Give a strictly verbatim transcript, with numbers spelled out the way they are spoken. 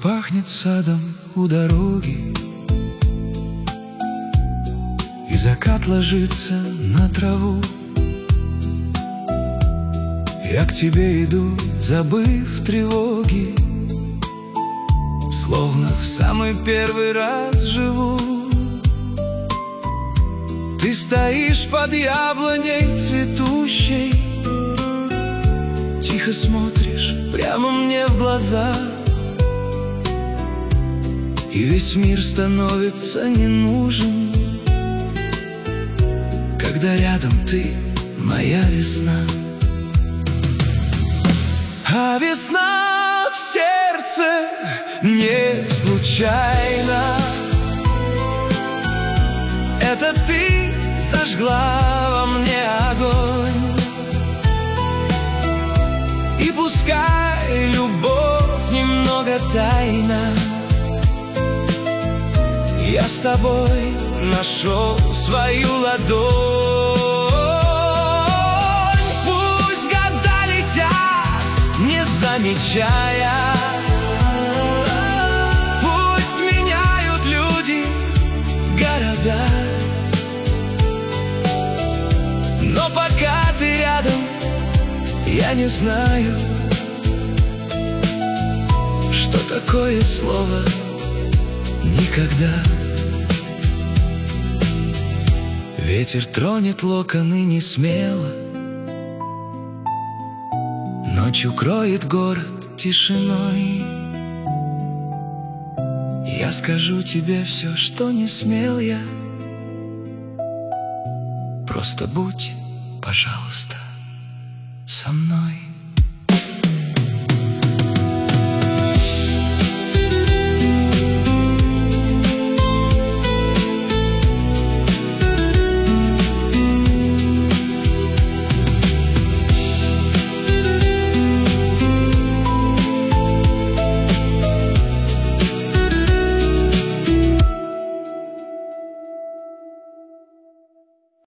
пахнет садом у дороги, и закат ложится на траву. Я к тебе иду, забыв тревоги, словно в самый первый раз живу. Ты стоишь под яблоней цветущей, тихо смотришь прямо мне в глаза, и весь мир становится не нужен, когда рядом ты, моя весна. А весна в сердце не случайно. Это ты зажгла во мне огонь. И пускай любовь немного тайна, я с тобой нашел свою ладонь. Пусть года летят, не замечая, пусть меняют люди города, но пока ты рядом, я не знаю, что такое слово «никогда». Ветер тронет локоны не смело, ночь укроет город тишиной. Я скажу тебе все, что не смел я. Просто будь, пожалуйста, со мной.